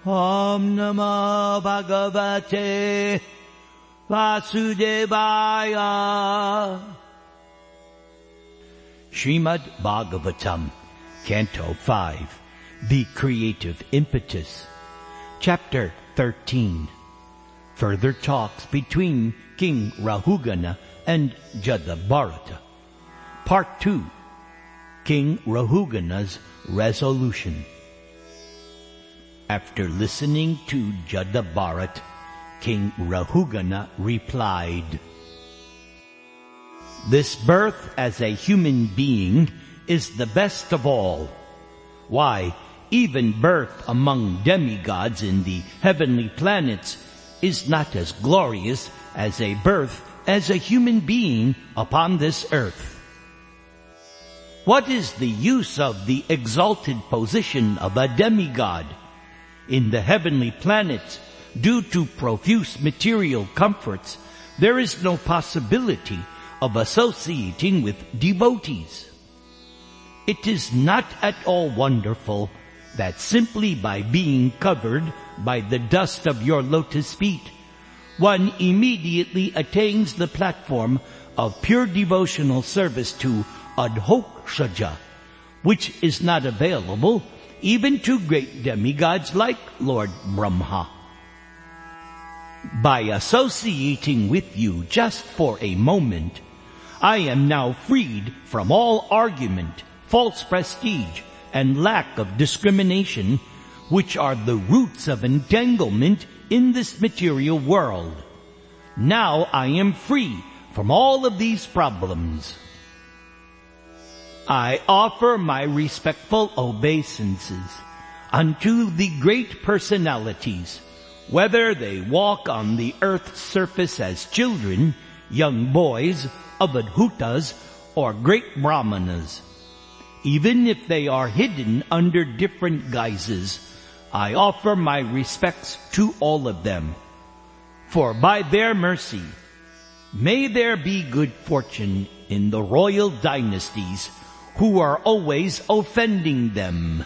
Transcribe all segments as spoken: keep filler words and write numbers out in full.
Om Namo Bhagavate Vasudevaya. Srimad Bhagavatam, Canto five, The Creative Impetus, Chapter thirteen. Further talks between King Rahugana and Jadabharata. Part two. King Rahugana's Resolution. After listening to Jadabharata, King Rahugana replied, "This birth as a human being is the best of all. Why, even birth among demigods in the heavenly planets is not as glorious as a birth as a human being upon this earth. What is the use of the exalted position of a demigod? In the heavenly planets, due to profuse material comforts, there is no possibility of associating with devotees. It is not at all wonderful that simply by being covered by the dust of your lotus feet, one immediately attains the platform of pure devotional service to Adhokshaja, which is not available even to great demigods like Lord Brahma. By associating with you just for a moment, I am now freed from all argument, false prestige, and lack of discrimination, which are the roots of entanglement in this material world. Now I am free from all of these problems. I offer my respectful obeisances unto the great personalities, whether they walk on the earth's surface as children, young boys, avadhutas, or great brahmanas. Even if they are hidden under different guises, I offer my respects to all of them. For by their mercy, may there be good fortune in the royal dynasties who are always offending them."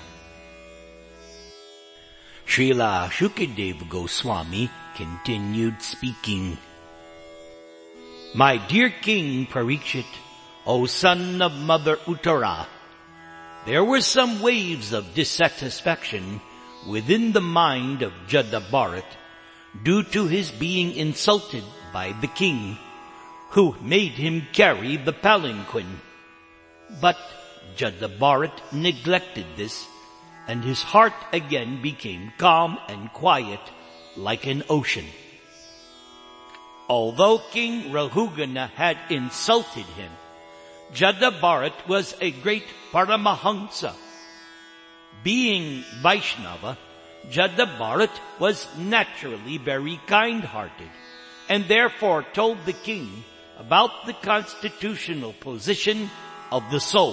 Srila Shukadeva Goswami continued speaking. "My dear King Parikshit, O son of Mother Uttara, there were some waves of dissatisfaction within the mind of Jadabharata due to his being insulted by the king, who made him carry the palanquin. But Jadabharata neglected this, and his heart again became calm and quiet like an ocean. Although King Rahugana had insulted him, Jadabharata was a great Paramahamsa. Being Vaishnava, Jadabharata was naturally very kind-hearted, and therefore told the king about the constitutional position of the soul.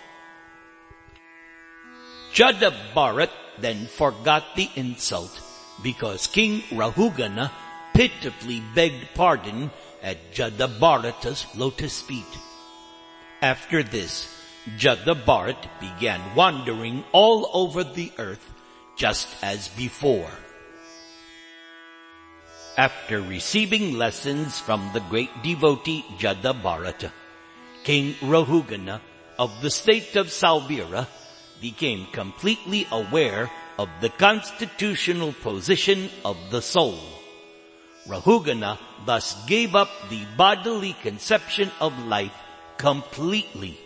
Jadabharata then forgot the insult because King Rahugana pitifully begged pardon at Jadabharata's lotus feet. After this, Jadabharata began wandering all over the earth just as before. After receiving lessons from the great devotee Jadabharata, King Rahugana of the state of Salvira became completely aware of the constitutional position of the soul. Rahugana thus gave up the bodily conception of life completely.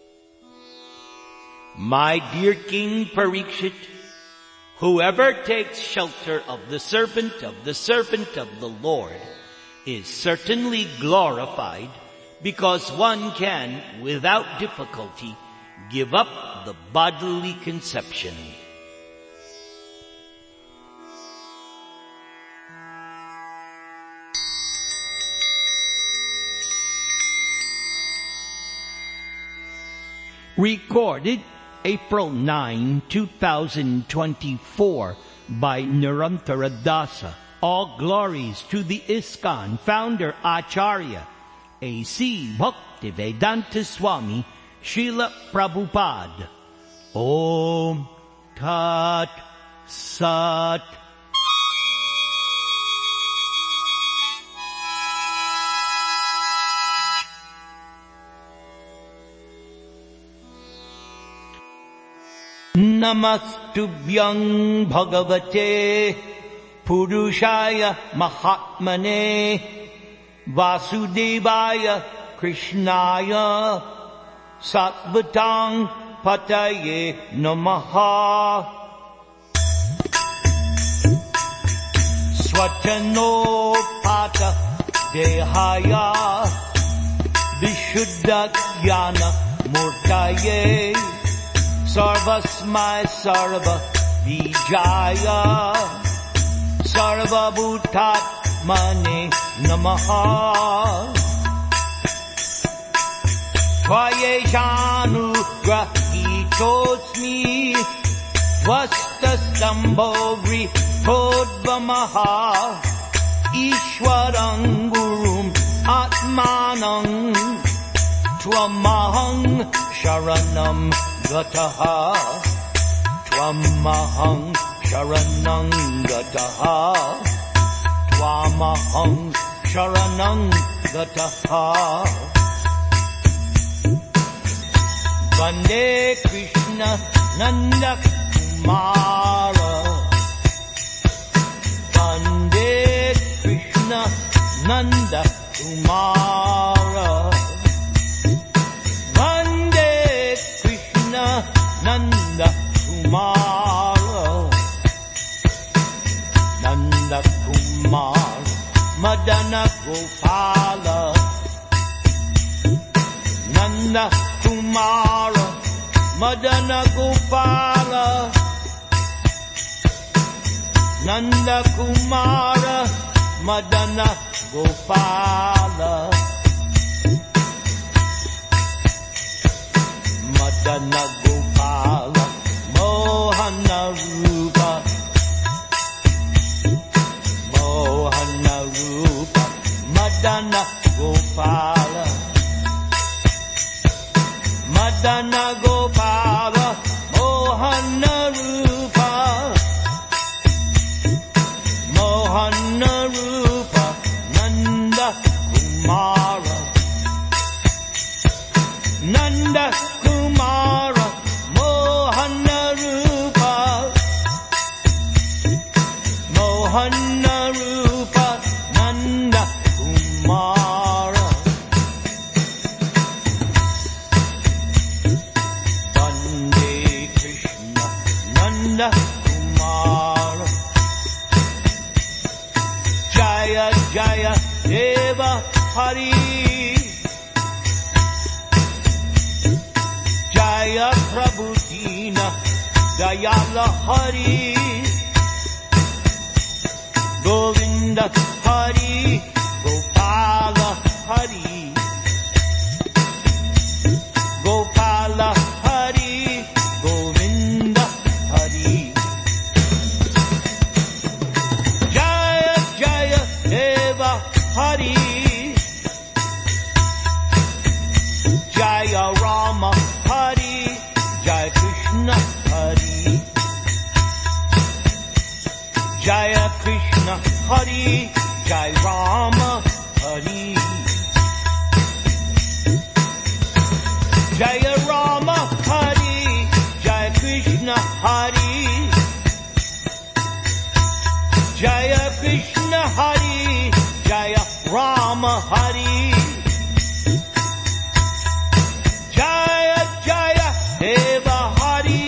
My dear King Parikshit, whoever takes shelter of the servant of the servant of the Lord is certainly glorified, because one can, without difficulty, give up the bodily conception. Recorded April ninth, two thousand twenty-four by Nirantara Dasa. All glories to the ISKCON founder Acharya, A C Bhaktivedanta Swami Srila Prabhupada. Om Tat Sat Namastubhyang Bhagavate Purushaya Mahatmane Vasudevaya Krishnaya Sattvatang Pataye Namaha. Swatanopata Dehaya Vishuddha Jnana Murtaye Sarvasmai Sarva Vijaya Sarva Bhutatmane Namaha. Tvayeshanu grahitosmi Vastasambhovri Todvamaha Ishwarang Gurum Atmanang Tvamahang Sharanam Gataha Tvamahang Sharanam Gataha Tvamahang Sharanam Gataha. Vande Krishna Nanda Kumara Vande Krishna Nanda Kumara Vande Krishna Nanda Kumara Nanda Kumar Madana Gopala Nanda Kumara Madana Gopala Nanda Kumara Madana Gopala Madana Gopala Mohana Rupa Mohana Rupa Madana Gopala Madana Gopala Mohana Rupa Mohana Rupa Nanda Kumara Nanda Kumara Mohana Rupa Mohana Rupa Nanda Kumara. Nanda Kumara Jaya Jaya Deva Hari Jaya Prabhu Dina Dayala Hari Govinda Hari Gopala Hari Gopala Hari Govinda Hari Jaya Jaya Deva Hari Jaya Rama Hari Jaya Krishna Hari Jaya Krishna Hari Jaya Rama Hari Jaya Rama Hari Jaya Krishna Hari Jaya Krishna Hari Jaya Rama Hari Jaya Jaya Deva Hari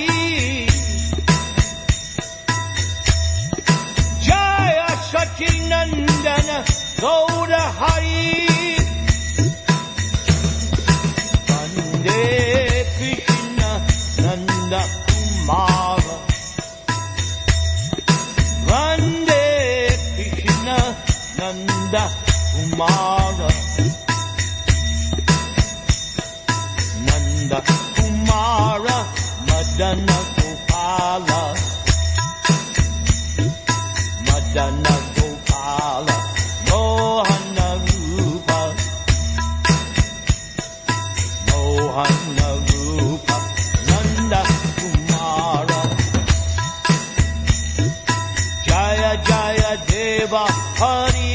Jaya Sacinandana Gauda Hari Vande Krishna Nanda Kumara Vande Krishna Nanda Kumara Nanda Kumara Madana Gopala Madana Gopala Mohana Rupa Mohana Rupa Nanda Kumara Jaya Jaya Deva Hari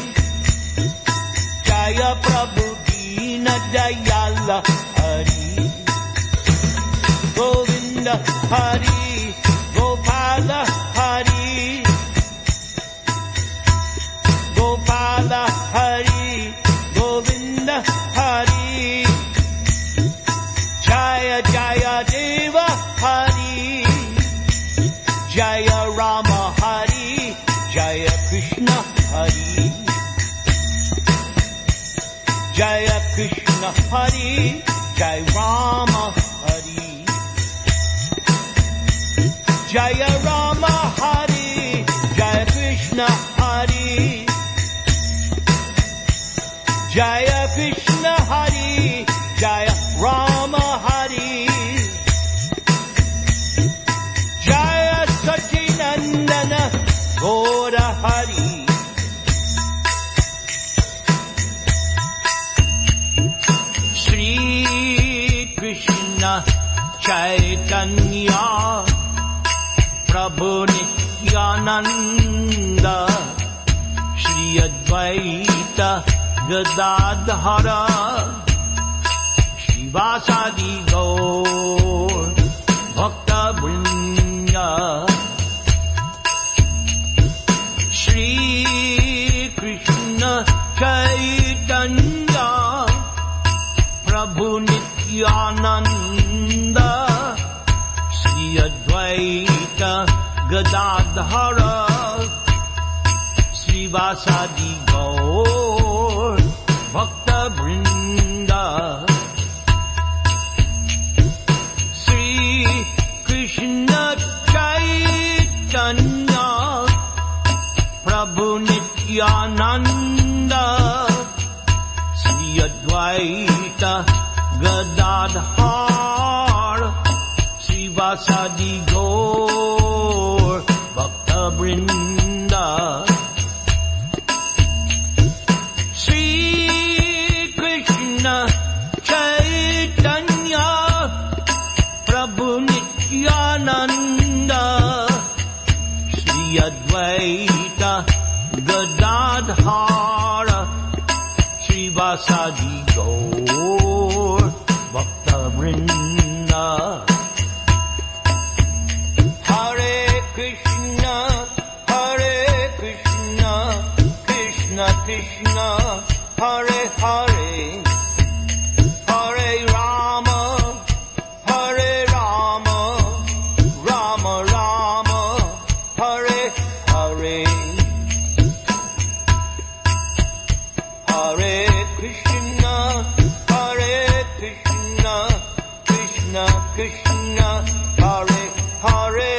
Jaya Prabhu Dina Dayala Hari Govinda Hari Jaya Krishna Hari, Jai Rama Hari. Jaya Rama Hari, Jaya Krishna Hari. Jaya Krishna Hari, Jaya Rama Hari. Jaya Sacinandana Gaura Hari. Shri Krishna Chaitanya Prabhu Nityananda Shri Advaita Gadadhara Shivasadi Gaur Bhakta Vrinda. Shri Krishna Chaitanya Prabhu Nityananda Shri Advaita Gadadhara Srivasadi Gaur Bhakta Vrinda. Sri Krishna Chaitanya Prabhu Nityananda Shri Advaita Gadadhara Srivasadi Gaur Bhakta Vrinda. Shri Krishna Chaitanya Prabhu Nityananda Shri Advaita Gadadhara Srivasadi Gaur Bhakta Vrinda. Hare Krishna, Hare Krishna, Krishna Krishna, Hare Hare, Hare Rama, Hare Rama, Rama Rama, Hare Hare. Hare Krishna, Hare Krishna, Krishna Krishna, Hare Hare,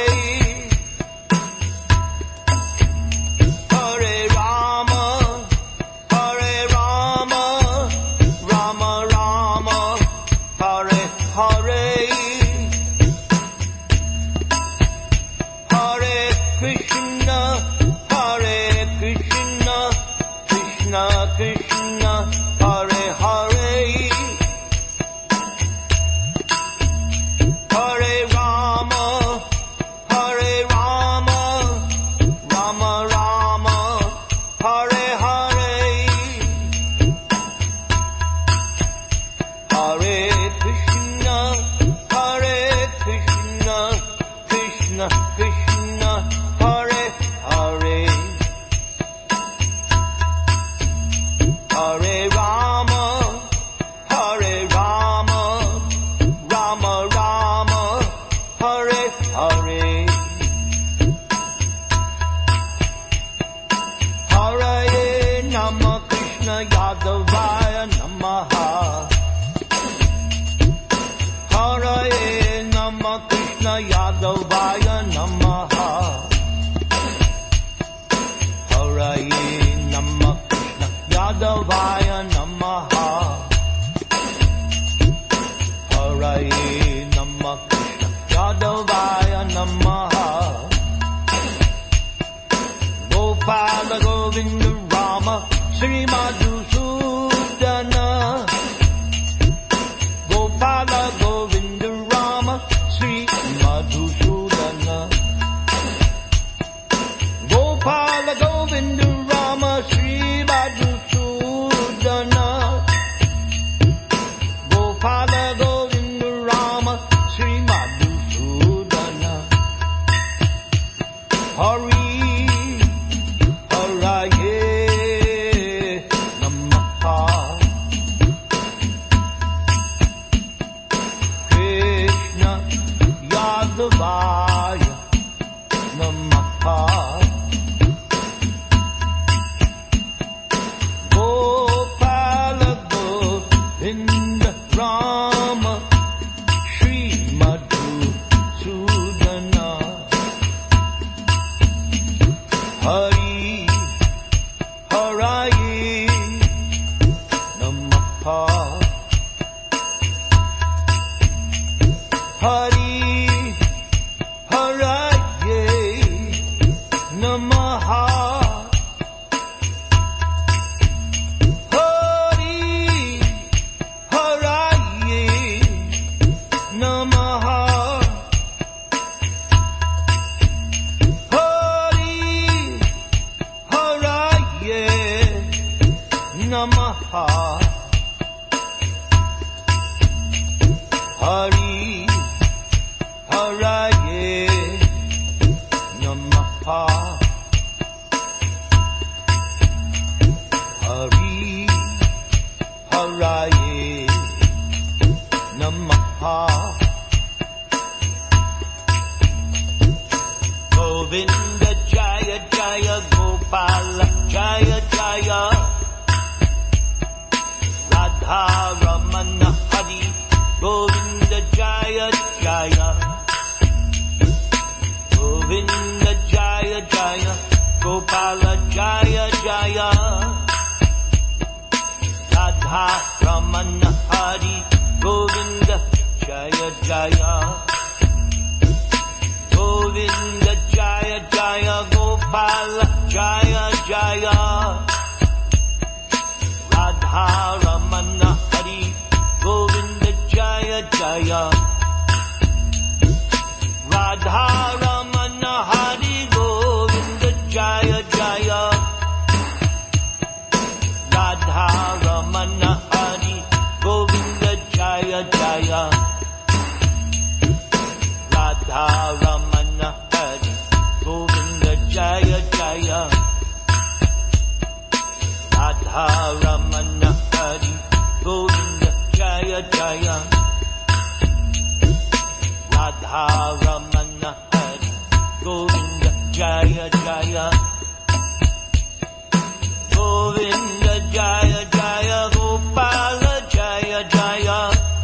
Hare Rama, Hare Rama, Rama Rama, Hare Hare. Hare Krishna, Hare Krishna, Krishna Krishna, Hare Hare, Hare Rama, Hare Rama, Rama Rama, Hare Hare. Hare Krishna, Hare Krishna, Krishna Krishna, Hare Hare, Hare Rama, Hare Rama, Rama Rama, Hare Hare. Hare Nama Krishna Yadavaya Namaha. Hare Nama Krishna Yadavaya Namaha. Hare Nama Krishna Yadavaya Namaha. Hare Nama Krishna Yadavaya Namaha. Gopala Govinda Rama Sri Madhusudana. Gopala Govinda Rama Sri Madhusudana. Gopala Govinda Rama Sri Madhusudana. Gopala Govinda Rama Sri Madhusudana. Hari Vaya Namaha. Radha Ramana Hari Govinda Jaya Jaya. Govinda Jaya Jaya Gopala Jaya Jaya. Radha Ramana Hari Govinda Jaya Jaya. Radha Ramana Hari Govinda Jaya Jaya. Radha Ramana Hari Govinda Jaya Jaya. Radha Ramana Hari Govinda Jaya Jaya. Radha Ramana Hari Govinda Jaya Jaya. Radha Ramana Hari Govinda Jaya Jaya. Govinda Jaya Jaya Gopala Jaya Jaya.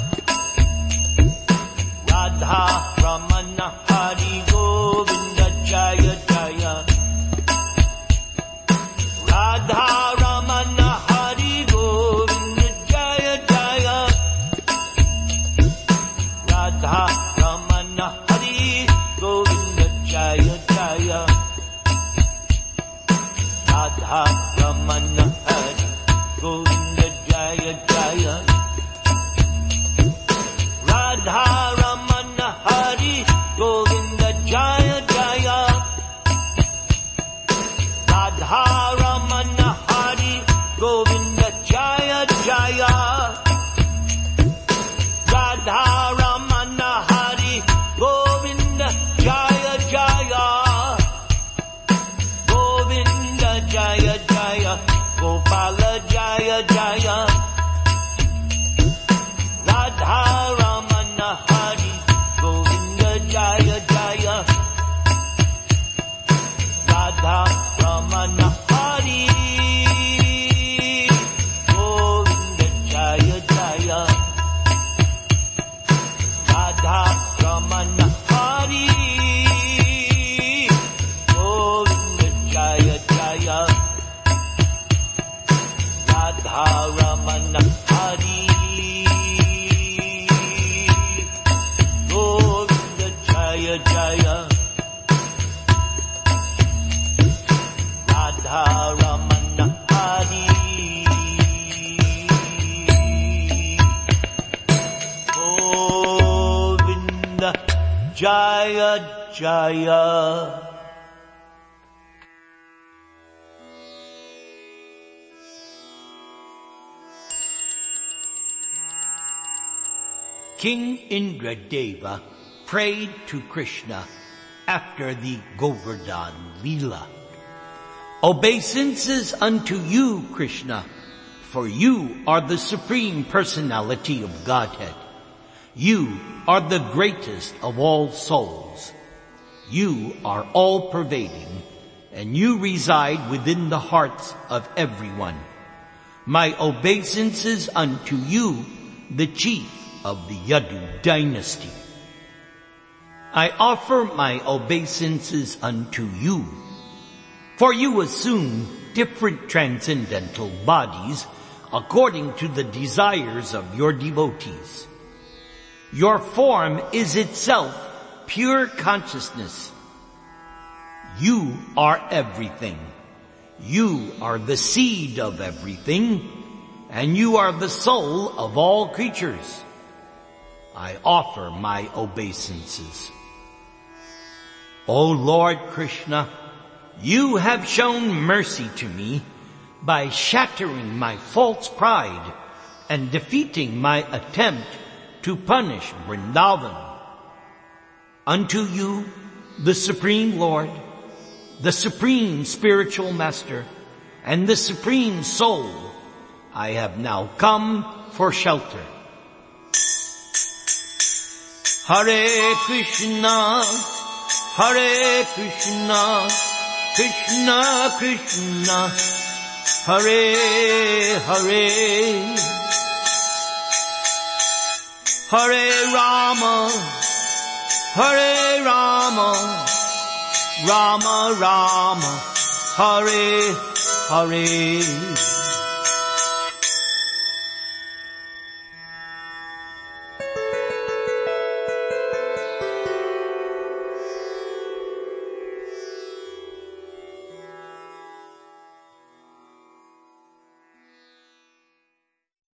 Radha Ramana Hari Govinda Jaya Jaya. Radha Ramana Hari Govinda Jaya Jaya. Radha Ramana Hari Govinda Jaya Jaya. Radha Ramana Hari Govinda Jaya Jaya. Radha Ramana Hari Govinda Jaya Jaya. Radha Ramana Hari Govinda Jaya Jaya. Radha Ramana Hari Govinda Jaya Jaya. Govinda Jaya Jaya Gopala Jaya Jaya. Radha Ramana Hari Govinda Jaya Jaya. Radha Ramana Hari Govinda Jaya Jaya. Radha Ramana Hari Govinda Jaya Jaya. Radha Ramana Hari Govinda Jaya Jaya. Radha Ramana Hari Govinda Jaya Jaya. King Indradeva prayed to Krishna after the Govardhan Leela. Obeisances unto you, Krishna, for you are the Supreme Personality of Godhead. You are the greatest of all souls. You are all-pervading, and you reside within the hearts of everyone. My obeisances unto you, the chief of the Yadu dynasty. I offer my obeisances unto you, for you assume different transcendental bodies according to the desires of your devotees. Your form is itself pure consciousness. You are everything. You are the seed of everything, and you are the soul of all creatures. I offer my obeisances. O Lord Krishna, you have shown mercy to me by shattering my false pride and defeating my attempt to punish Vrindavan. Unto you, the Supreme Lord, the Supreme Spiritual Master, and the Supreme Soul, I have now come for shelter. Hare Krishna, Hare Krishna, Krishna Krishna, Hare Hare, Hare Rama, Hare Rama, Rama Rama, Hare Hare.